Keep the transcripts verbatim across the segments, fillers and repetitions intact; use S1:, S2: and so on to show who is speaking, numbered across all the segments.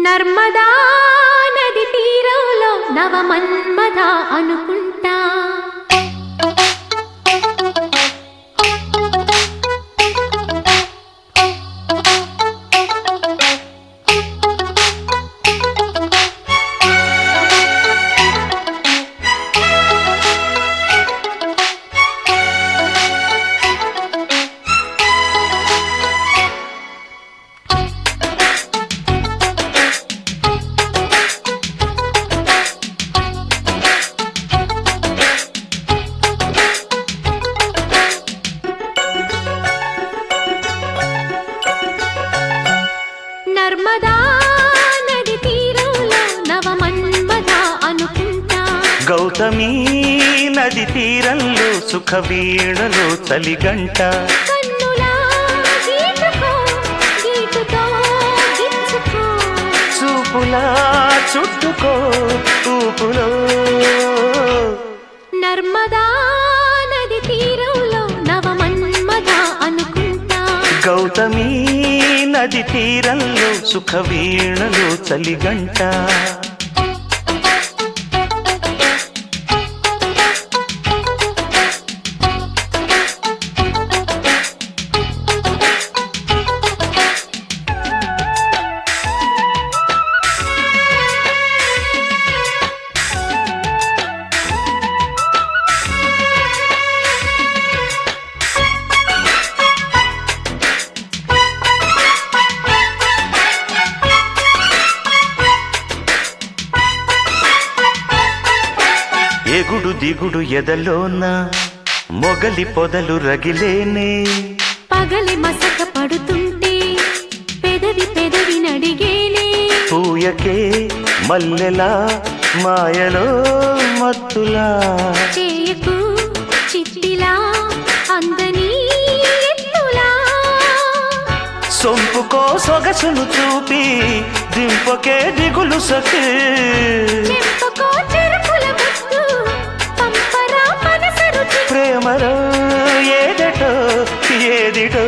S1: నర్మదా నది తీరంలో నవమన్మథ అనుకుంటా నర్మదా నది తీరంలో నవమన్మథ అనుకుంటా
S2: గౌతమి నది తీరంలో సుఖ వీణలో చలిగంట
S1: కన్నులా గీటుకో గీటుతో గిచ్చుకో
S2: చూపులా చుట్టుకో ఊపులో
S1: నర్మదా నది తీరంలో నవమన్మథ అనుకుంటా
S2: గౌతమి నది తీరంలో సుఖ వీణలో చలిగంట ఎగుడు దిగుడు ఎదలోన మొగలి పొదలు రగిలేనే
S1: పగలి మసక పడుతుంటే పెదవి పెదవి నడిగేనే
S2: పూయకే మల్లెలా మాయలో మత్తులా
S1: చేయకు చిట్టిలా అందని ఎత్తులా
S2: సొంపుకో సొగసును చూపి దింపకే దిగులు సఖి
S1: చెంపకో చెరుపుల ముద్దు పంపరా మనసు రుచి
S2: ప్రేమలో ఏదటో ఏదిటో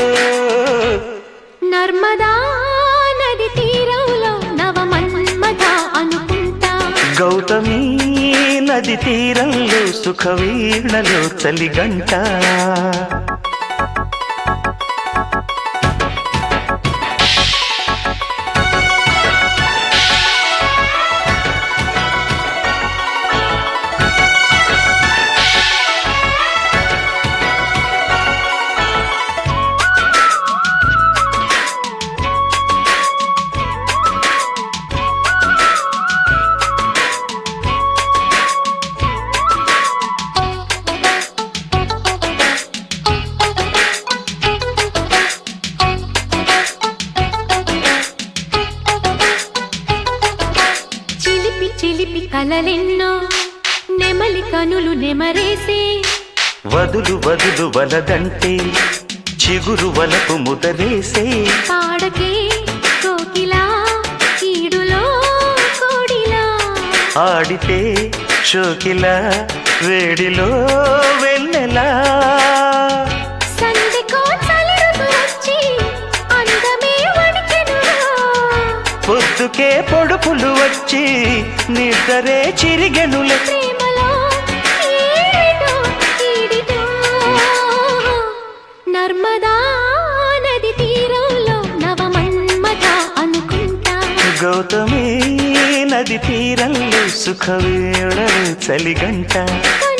S1: నర్మదా నది తీరంలో నవమన్మథ అనుకుంటా
S2: గౌతమి నది తీరంలో సుఖ వీణలో చలిగంట
S1: చిలిపి చిలిపి కలలెన్నో నెమలి కనులు నెమరేసే
S2: వదులు వదులు వలదంటే చిగురు వలపు ముదరేసే
S1: పాడకే కోకిలా కీడులో కోడిలా
S2: ఆడితే షోకిలా వేడిలో వెన్నెలా
S1: సంధికో చలిరుతు వచ్చి అందమే వణికెనురా
S2: పొద్దుకే పొడుపులు వచ్చి నిద్రే చిరిగెనులే
S1: ప్రేమలో ఏడిటో ఈడిటో నర్మదా నది తీరంలో నవమన్మథ అనుకుంటా
S2: గౌతమి నది తీరంలో సుఖ వీణలు చలిగంట